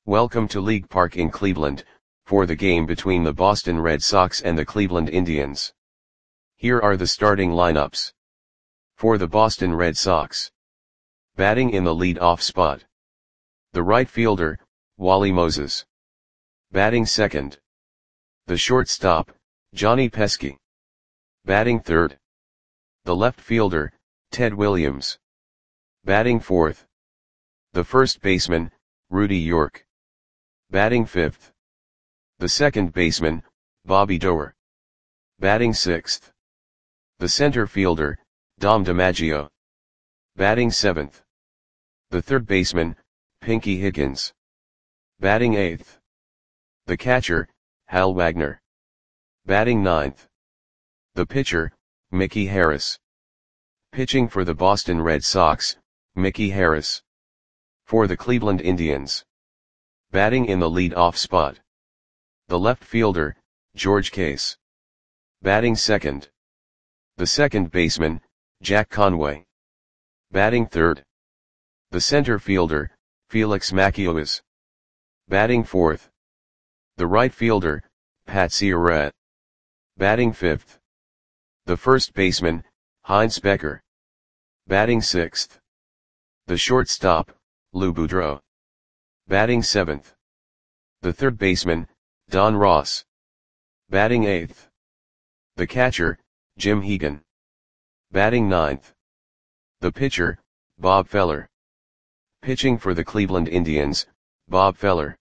Welcome to League Park in Cleveland, for the game between the Boston Red Sox and the Cleveland Indians. Here are the starting lineups. For the Boston Red Sox. Batting in the lead-off spot. The right fielder, Wally Moses. Batting second. The shortstop, Johnny Pesky. Batting third. The left fielder, Ted Williams. Batting fourth. The first baseman, Rudy York. Batting fifth. The second baseman, Bobby Doerr. Batting sixth. The center fielder, Dom DiMaggio. Batting seventh. The third baseman, Pinky Higgins. Batting eighth. The catcher, Hal Wagner. Batting ninth. The pitcher, Mickey Harris. Pitching for the Boston Red Sox, Mickey Harris. For the Cleveland Indians. Batting in the lead-off spot. The left fielder, George Case. Batting second. The second baseman, Jack Conway. Batting third. The center fielder, Felix Macias. Batting fourth. The right fielder, Pat Ciarrette. Batting fifth. The first baseman, Heinz Becker. Batting sixth. The shortstop, Lou Boudreau. Batting seventh. The third baseman, Don Ross. Batting eighth. The catcher, Jim Hegan. Batting ninth. The pitcher, Bob Feller. Pitching for the Cleveland Indians, Bob Feller.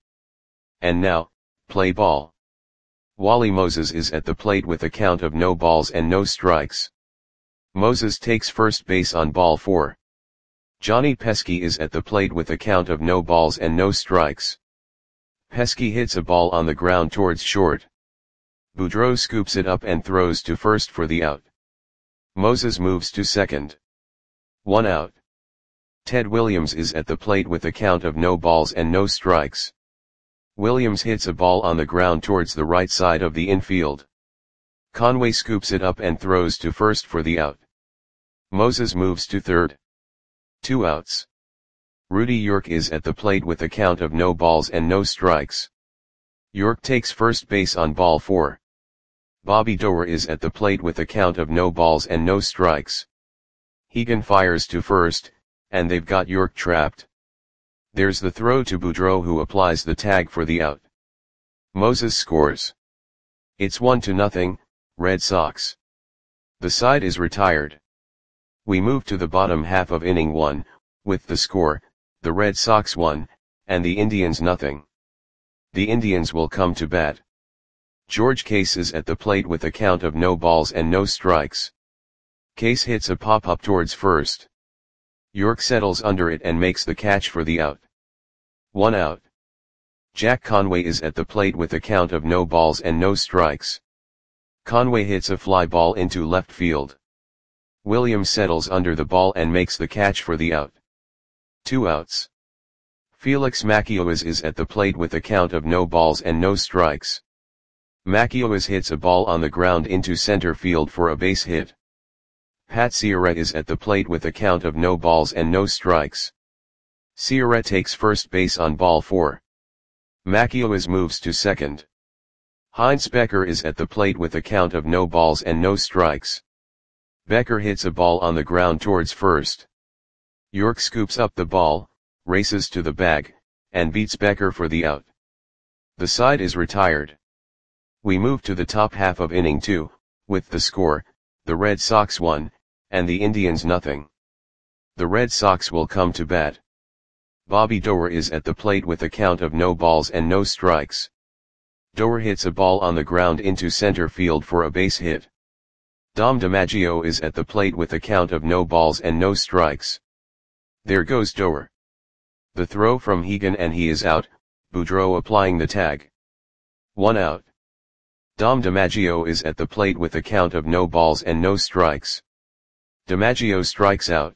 And now, play ball. Wally Moses is at the plate with a count of no balls and no strikes. Moses takes first base on ball 4. Johnny Pesky is at the plate with a count of no balls and no strikes. Pesky hits a ball on the ground towards short. Boudreau scoops it up and throws to first for the out. Moses moves to second. 1 out. Ted Williams is at the plate with a count of no balls and no strikes. Williams hits a ball on the ground towards the right side of the infield. Conway scoops it up and throws to first for the out. Moses moves to third. 2 outs. Rudy York is at the plate with a count of no balls and no strikes. York takes first base on ball 4. Bobby Doerr is at the plate with a count of no balls and no strikes. Hegan fires to first, and they've got York trapped. There's the throw to Boudreau, who applies the tag for the out. Moses scores. It's 1-0, Red Sox. The side is retired. We move to the bottom half of inning 1, with the score, the Red Sox 1, and the Indians 0. The Indians will come to bat. George Case is at the plate with a count of no balls and no strikes. Case hits a pop-up towards first. York settles under it and makes the catch for the out. 1 out. Jack Conway is at the plate with a count of no balls and no strikes. Conway hits a fly ball into left field. Williams settles under the ball and makes the catch for the out. 2 outs. Felix Macias is at the plate with a count of no balls and no strikes. Macias hits a ball on the ground into center field for a base hit. Pat Ciarrette is at the plate with a count of no balls and no strikes. Ciarrette takes first base on ball 4. Macias moves to second. Heinz Becker is at the plate with a count of no balls and no strikes. Becker hits a ball on the ground towards first. York scoops up the ball, races to the bag, and beats Becker for the out. The side is retired. We move to the top half of inning 2, with the score, the Red Sox 1, and the Indians 0. The Red Sox will come to bat. Bobby Doerr is at the plate with a count of no balls and no strikes. Doerr hits a ball on the ground into center field for a base hit. Dom DiMaggio is at the plate with a count of no balls and no strikes. There goes Doerr. The throw from Hegan and he is out, Boudreau applying the tag. 1 out. Dom DiMaggio is at the plate with a count of no balls and no strikes. DiMaggio strikes out.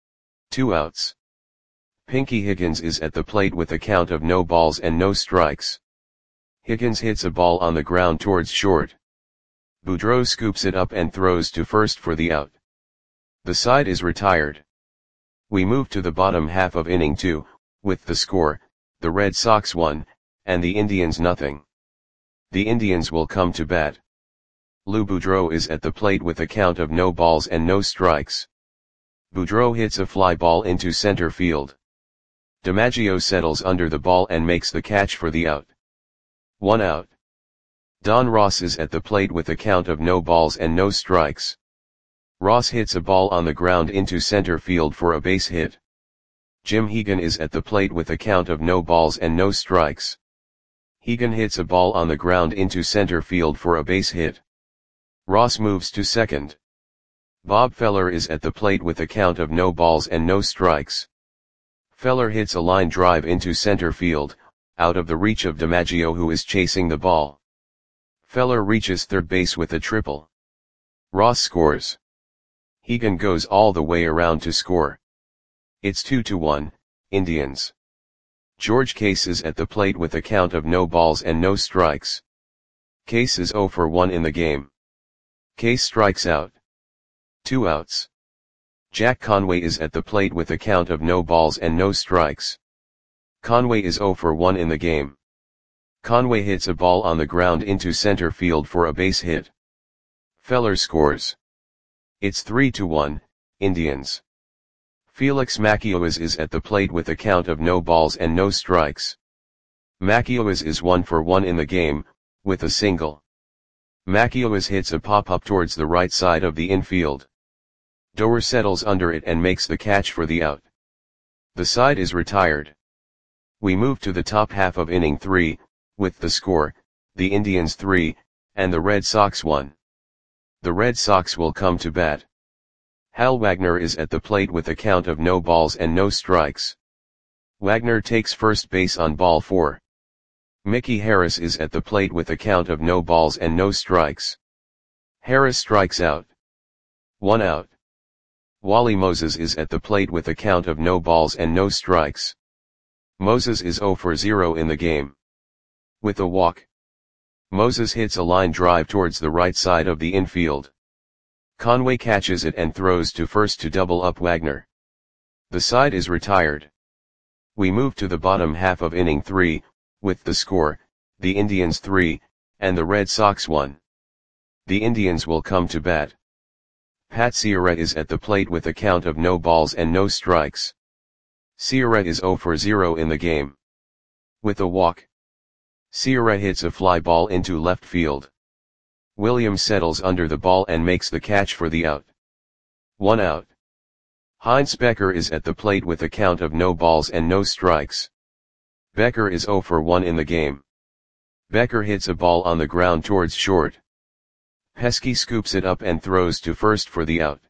2 outs. Pinky Higgins is at the plate with a count of no balls and no strikes. Higgins hits a ball on the ground towards short. Boudreau scoops it up and throws to first for the out. The side is retired. We move to the bottom half of inning 2, with the score, the Red Sox 1, and the Indians nothing. The Indians will come to bat. Lou Boudreau is at the plate with a count of no balls and no strikes. Boudreau hits a fly ball into center field. DiMaggio settles under the ball and makes the catch for the out. 1 out. Don Ross is at the plate with a count of no balls and no strikes. Ross hits a ball on the ground into center field for a base hit. Jim Hegan is at the plate with a count of no balls and no strikes. Hegan hits a ball on the ground into center field for a base hit. Ross moves to second. Bob Feller is at the plate with a count of no balls and no strikes. Feller hits a line drive into center field, out of the reach of DiMaggio, who is chasing the ball. Feller reaches third base with a triple. Ross scores. Hegan goes all the way around to score. It's 2-1, Indians. George Case is at the plate with a count of no balls and no strikes. Case is 0 for 1 in the game. Case strikes out. 2 outs. Jack Conway is at the plate with a count of no balls and no strikes. Conway is 0 for 1 in the game. Conway hits a ball on the ground into center field for a base hit. Feller scores. It's 3-1, Indians. Felix Macias is at the plate with a count of no balls and no strikes. Macias is 1 for 1 in the game, with a single. Macias hits a pop-up towards the right side of the infield. Doer settles under it and makes the catch for the out. The side is retired. We move to the top half of inning 3, with the score, the Indians 3, and the Red Sox 1. The Red Sox will come to bat. Hal Wagner is at the plate with a count of no balls and no strikes. Wagner takes first base on ball 4. Mickey Harris is at the plate with a count of no balls and no strikes. Harris strikes out. 1 out. Wally Moses is at the plate with a count of no balls and no strikes. Moses is 0 for 0 in the game. With a walk. Moses hits a line drive towards the right side of the infield. Conway catches it and throws to first to double up Wagner. The side is retired. We move to the bottom half of inning 3, with the score, the Indians 3, and the Red Sox 1. The Indians will come to bat. Pat Ciarrette is at the plate with a count of no balls and no strikes. Ciarrette is 0 for 0 in the game. With a walk. Ciarrette hits a fly ball into left field. Williams settles under the ball and makes the catch for the out. 1 out. Heinz Becker is at the plate with a count of no balls and no strikes. Becker is 0 for 1 in the game. Becker hits a ball on the ground towards short. Pesky scoops it up and throws to first for the out.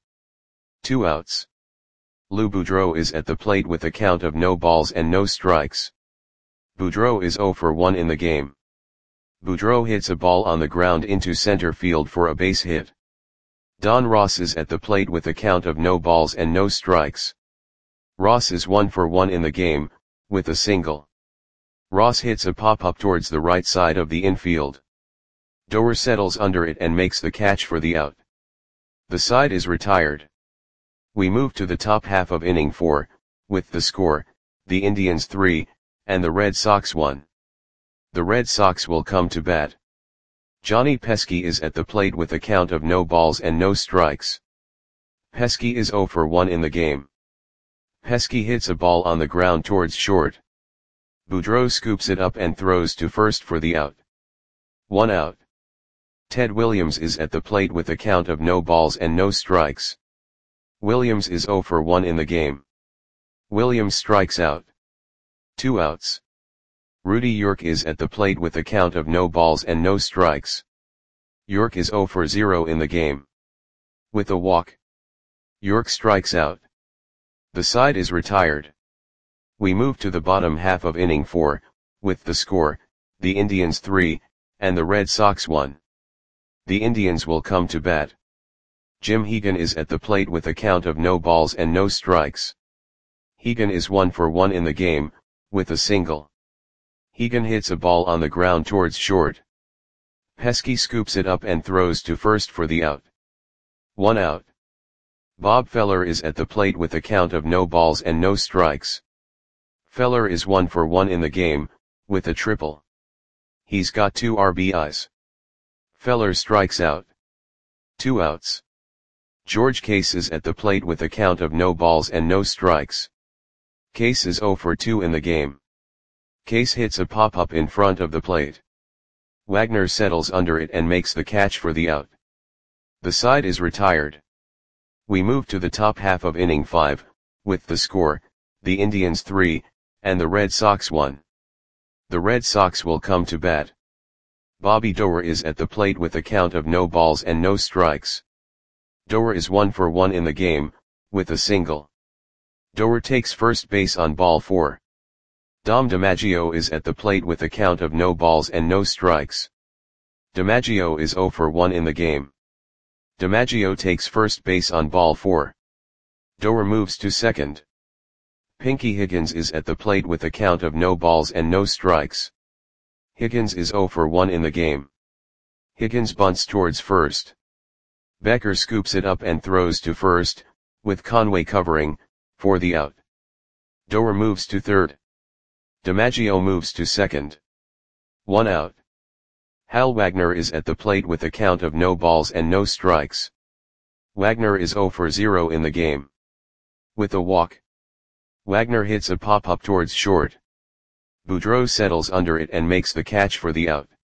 2 outs. Lou Boudreau is at the plate with a count of no balls and no strikes. Boudreau is 0 for 1 in the game. Boudreau hits a ball on the ground into center field for a base hit. Don Ross is at the plate with a count of no balls and no strikes. Ross is 1 for 1 in the game, with a single. Ross hits a pop-up towards the right side of the infield. Doer settles under it and makes the catch for the out. The side is retired. We move to the top half of inning 4, with the score, the Indians 3, and the Red Sox 1. The Red Sox will come to bat. Johnny Pesky is at the plate with a count of no balls and no strikes. Pesky is 0 for 1 in the game. Pesky hits a ball on the ground towards short. Boudreau scoops it up and throws to first for the out. 1 out. Ted Williams is at the plate with a count of no balls and no strikes. Williams is 0 for 1 in the game. Williams strikes out. 2 outs. Rudy York is at the plate with a count of no balls and no strikes. York is 0 for 0 in the game. With a walk. York strikes out. The side is retired. We move to the bottom half of inning 4, with the score, the Indians 3, and the Red Sox 1. The Indians will come to bat. Jim Hegan is at the plate with a count of no balls and no strikes. Hegan is 1 for 1 in the game, with a single. Hegan hits a ball on the ground towards short. Pesky scoops it up and throws to first for the out. 1 out. Bob Feller is at the plate with a count of no balls and no strikes. Feller is 1 for 1 in the game, with a triple. He's got 2 RBIs. Feller strikes out. 2 outs. George Case is at the plate with a count of no balls and no strikes. Case is 0 for 2 in the game. Case hits a pop-up in front of the plate. Wagner settles under it and makes the catch for the out. The side is retired. We move to the top half of inning 5, with the score, the Indians 3, and the Red Sox 1. The Red Sox will come to bat. Bobby Doerr is at the plate with a count of no balls and no strikes. Doerr is 1 for 1 in the game, with a single. Doerr takes first base on ball 4. Dom DiMaggio is at the plate with a count of no balls and no strikes. DiMaggio is 0 for 1 in the game. DiMaggio takes first base on ball 4. Doerr moves to second. Pinky Higgins is at the plate with a count of no balls and no strikes. Higgins is 0 for 1 in the game. Higgins bunts towards first. Becker scoops it up and throws to first, with Conway covering, for the out. Doerr moves to third. DiMaggio moves to second. 1 out. Hal Wagner is at the plate with a count of no balls and no strikes. Wagner is 0 for 0 in the game. With a walk. Wagner hits a pop-up towards short. Boudreau settles under it and makes the catch for the out.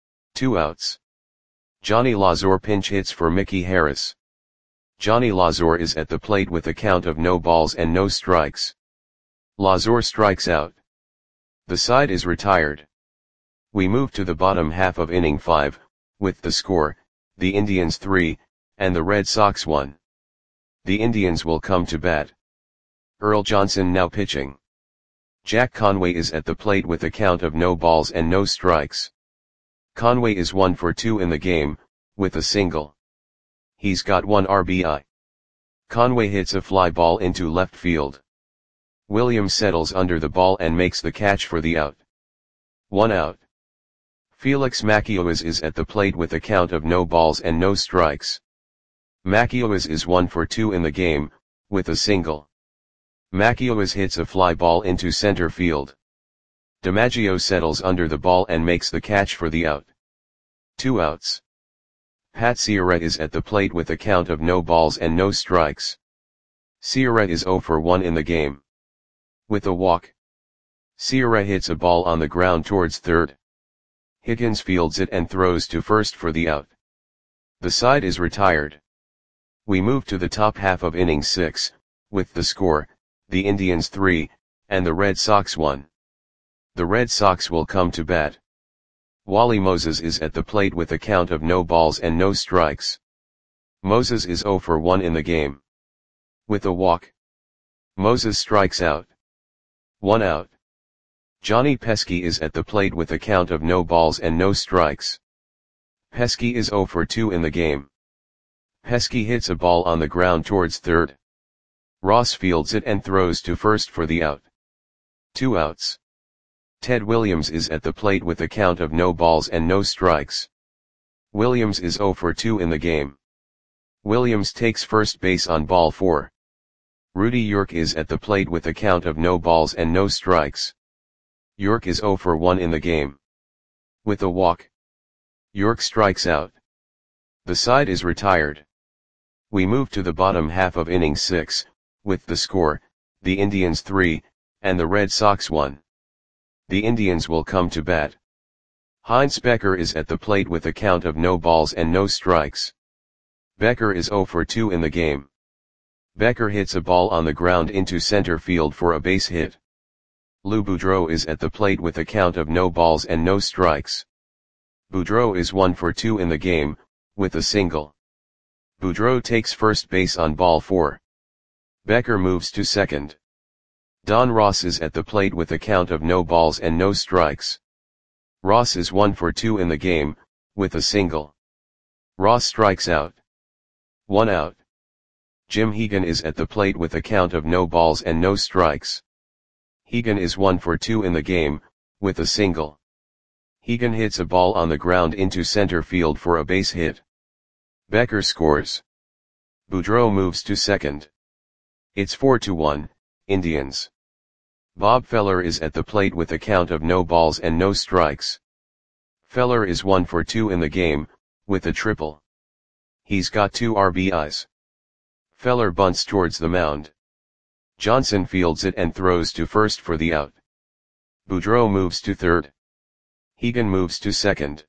2 outs. Johnny Lazor pinch hits for Mickey Harris. Johnny Lazor is at the plate with a count of no balls and no strikes. Lazor strikes out. The side is retired. We move to the bottom half of inning 5, with the score, the Indians 3, and the Red Sox 1. The Indians will come to bat. Earl Johnson now pitching. Jack Conway is at the plate with a count of no balls and no strikes. Conway is 1 for 2 in the game, with a single. He's got 1 RBI. Conway hits a fly ball into left field. Williams settles under the ball and makes the catch for the out. 1 out. Felix Macias is at the plate with a count of no balls and no strikes. Macias is 1 for 2 in the game, with a single. Macias hits a fly ball into center field. DiMaggio settles under the ball and makes the catch for the out. 2 outs. Pat Ciarrette is at the plate with a count of no balls and no strikes. Ciarrette is 0 for 1 in the game. With a walk. Ciarrette hits a ball on the ground towards third. Higgins fields it and throws to first for the out. The side is retired. We move to the top half of inning 6, with the score, the Indians 3, and the Red Sox 1. The Red Sox will come to bat. Wally Moses is at the plate with a count of no balls and no strikes. Moses is 0 for 1 in the game. With a walk. Moses strikes out. 1 out. Johnny Pesky is at the plate with a count of no balls and no strikes. Pesky is 0 for 2 in the game. Pesky hits a ball on the ground towards third. Ross fields it and throws to first for the out. 2 outs. Ted Williams is at the plate with a count of no balls and no strikes. Williams is 0 for 2 in the game. Williams takes first base on ball 4. Rudy York is at the plate with a count of no balls and no strikes. York is 0 for 1 in the game. With a walk. York strikes out. The side is retired. We move to the bottom half of inning 6, with the score, the Indians 3, and the Red Sox 1. The Indians will come to bat. Heinz Becker is at the plate with a count of no balls and no strikes. Becker is 0 for 2 in the game. Becker hits a ball on the ground into center field for a base hit. Lou Boudreau is at the plate with a count of no balls and no strikes. Boudreau is 1 for 2 in the game, with a single. Boudreau takes first base on ball 4. Becker moves to second. Don Ross is at the plate with a count of no balls and no strikes. Ross is 1 for 2 in the game, with a single. Ross strikes out. 1 out. Jim Hegan is at the plate with a count of no balls and no strikes. Hegan is 1 for 2 in the game, with a single. Hegan hits a ball on the ground into center field for a base hit. Becker scores. Boudreau moves to second. It's 4-1, Indians. Bob Feller is at the plate with a count of no balls and no strikes. Feller is 1 for 2 in the game, with a triple. He's got 2 RBIs. Feller bunts towards the mound. Johnson fields it and throws to first for the out. Boudreau moves to third. Hegan moves to second.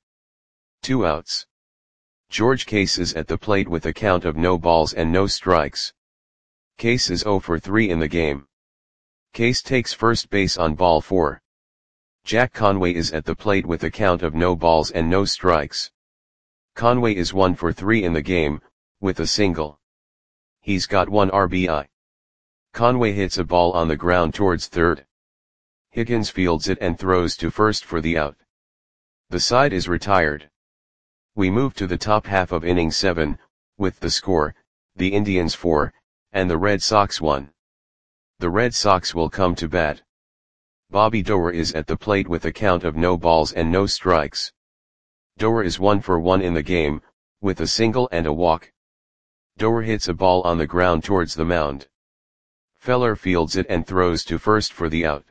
2 outs. George Case is at the plate with a count of no balls and no strikes. Case is 0 for 3 in the game. Case takes first base on ball 4. Jack Conway is at the plate with a count of no balls and no strikes. Conway is 1 for 3 in the game, with a single. He's got 1 RBI. Conway hits a ball on the ground towards third. Higgins fields it and throws to first for the out. The side is retired. We move to the top half of inning 7, with the score, the Indians 4, and the Red Sox 1. The Red Sox will come to bat. Bobby Doerr is at the plate with a count of no balls and no strikes. Doerr is 1 for 1 in the game, with a single and a walk. Doerr hits a ball on the ground towards the mound. Feller fields it and throws to first for the out.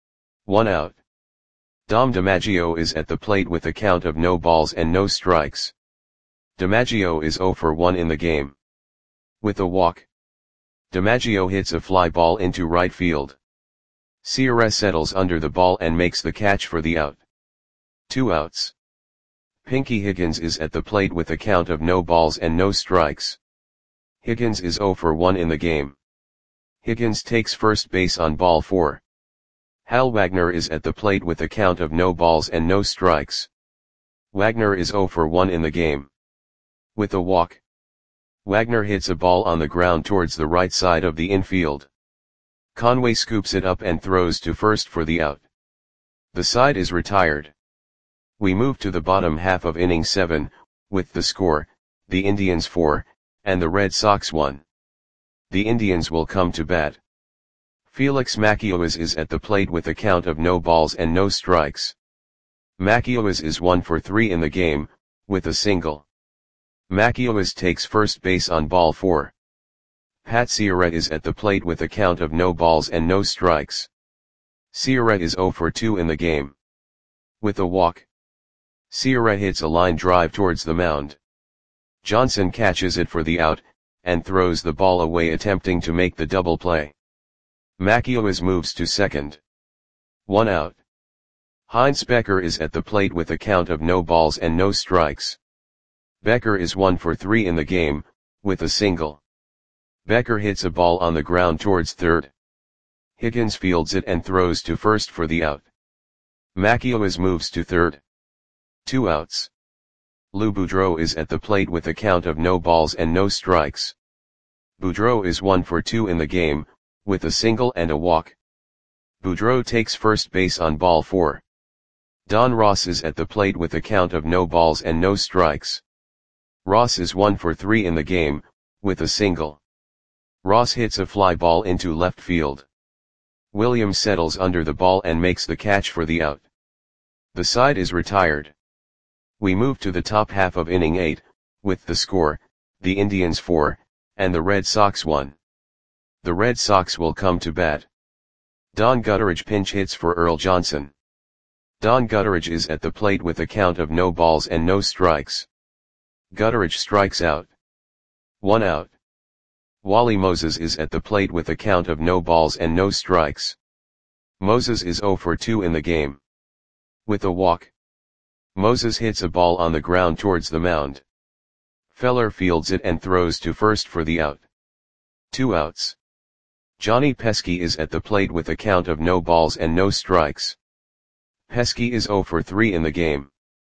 1 out. Dom DiMaggio is at the plate with a count of no balls and no strikes. DiMaggio is 0 for 1 in the game. With a walk. DiMaggio hits a fly ball into right field. Sierra settles under the ball and makes the catch for the out. 2 outs. Pinky Higgins is at the plate with a count of no balls and no strikes. Higgins is 0 for 1 in the game. Higgins takes first base on ball 4. Hal Wagner is at the plate with a count of no balls and no strikes. Wagner is 0 for 1 in the game. With a walk. Wagner hits a ball on the ground towards the right side of the infield. Conway scoops it up and throws to first for the out. The side is retired. We move to the bottom half of inning 7, with the score, the Indians 4, and the Red Sox 1. The Indians will come to bat. Felix Macias is at the plate with a count of no balls and no strikes. Macias is 1 for 3 in the game, with a single. Macias takes first base on ball 4. Pat Sierra is at the plate with a count of no balls and no strikes. Sierra is 0 for 2 in the game. With a walk. Sierra hits a line drive towards the mound. Johnson catches it for the out, and throws the ball away attempting to make the double play. Macias moves to second. 1 out. Heinz Becker is at the plate with a count of no balls and no strikes. Becker is 1 for 3 in the game, with a single. Becker hits a ball on the ground towards third. Higgins fields it and throws to first for the out. Macias moves to third. 2 outs. Lou Boudreau is at the plate with a count of no balls and no strikes. Boudreau is 1 for 2 in the game, with a single and a walk. Boudreau takes first base on ball 4. Don Ross is at the plate with a count of no balls and no strikes. Ross is 1 for 3 in the game, with a single. Ross hits a fly ball into left field. Williams settles under the ball and makes the catch for the out. The side is retired. We move to the top half of inning 8, with the score, the Indians 4, and the Red Sox 1. The Red Sox will come to bat. Don Gutteridge pinch hits for Earl Johnson. Don Gutteridge is at the plate with a count of no balls and no strikes. Gutteridge strikes out. 1 out. Wally Moses is at the plate with a count of no balls and no strikes. Moses is 0 for 2 in the game. With a walk. Moses hits a ball on the ground towards the mound. Feller fields it and throws to first for the out. 2 outs. Johnny Pesky is at the plate with a count of no balls and no strikes. Pesky is 0 for 3 in the game.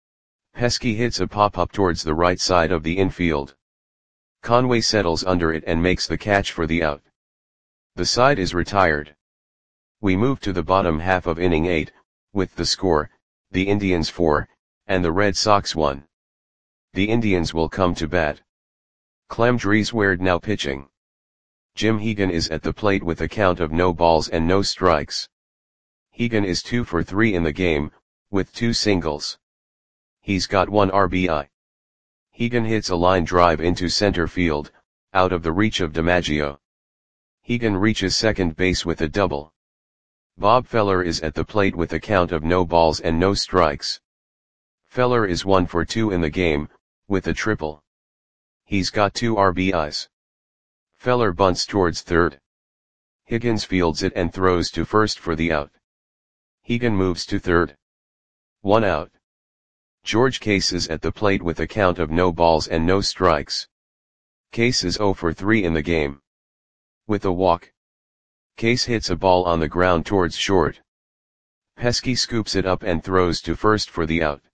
Pesky hits a pop-up towards the right side of the infield. Conway settles under it and makes the catch for the out. The side is retired. We move to the bottom half of inning 8, with the score, the Indians 4, and the Red Sox 1. The Indians will come to bat. Clem Drieswerd now pitching. Jim Hegan is at the plate with a count of no balls and no strikes. Hegan is 2 for 3 in the game, with 2 singles. He's got 1 RBI. Hegan hits a line drive into center field, out of the reach of DiMaggio. Hegan reaches second base with a double. Bob Feller is at the plate with a count of no balls and no strikes. Feller is 1 for 2 in the game, with a triple. He's got 2 RBIs. Feller bunts towards third. Higgins fields it and throws to first for the out. Higgins moves to third. 1 out. George Case is at the plate with a count of no balls and no strikes. Case is 0 for 3 in the game. With a walk. Case hits a ball on the ground towards short. Pesky scoops it up and throws to first for the out.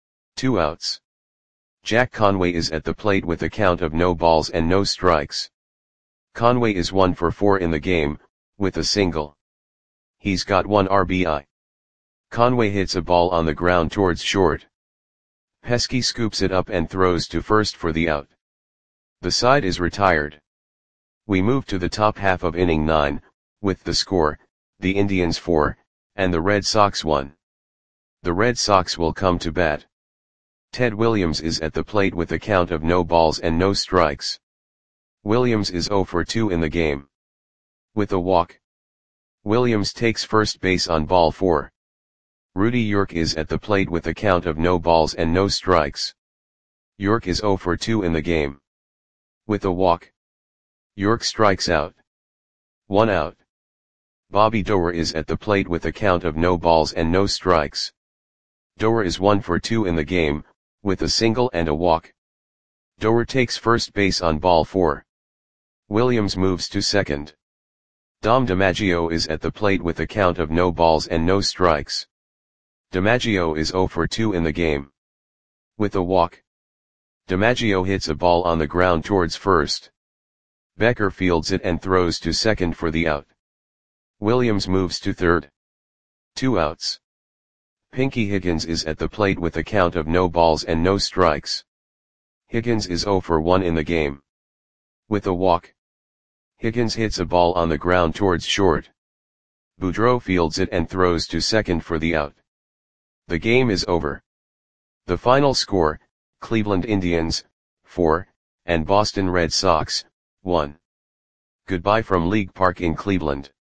2 outs. Jack Conway is at the plate with a count of no balls and no strikes. Conway is 1 for 4 in the game, with a single. He's got 1 RBI. Conway hits a ball on the ground towards short. Pesky scoops it up and throws to first for the out. The side is retired. We move to the top half of inning 9, with the score, the Indians 4, and the Red Sox 1. The Red Sox will come to bat. Ted Williams is at the plate with a count of no balls and no strikes. Williams is 0 for 2 in the game. With a walk. Williams takes first base on ball 4. Rudy York is at the plate with a count of no balls and no strikes. York is 0 for 2 in the game. With a walk. York strikes out. 1 out. Bobby Doerr is at the plate with a count of no balls and no strikes. Doerr is 1 for 2 in the game, with a single and a walk. Doerr takes first base on ball 4. Williams moves to second. Dom DiMaggio is at the plate with a count of no balls and no strikes. DiMaggio is 0 for 2 in the game. With a walk. DiMaggio hits a ball on the ground towards first. Becker fields it and throws to second for the out. Williams moves to third. 2 outs. Pinky Higgins is at the plate with a count of no balls and no strikes. Higgins is 0 for 1 in the game. With a walk. Higgins hits a ball on the ground towards short. Boudreau fields it and throws to second for the out. The game is over. The final score, Cleveland Indians, 4, and Boston Red Sox, 1. Goodbye from League Park in Cleveland.